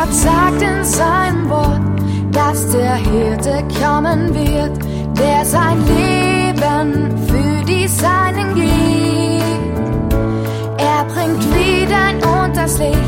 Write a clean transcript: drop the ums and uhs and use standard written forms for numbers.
Gott sagt in seinem Wort, dass der Hirte kommen wird, der sein Leben für die Seinen gibt. Er bringt Frieden und das Licht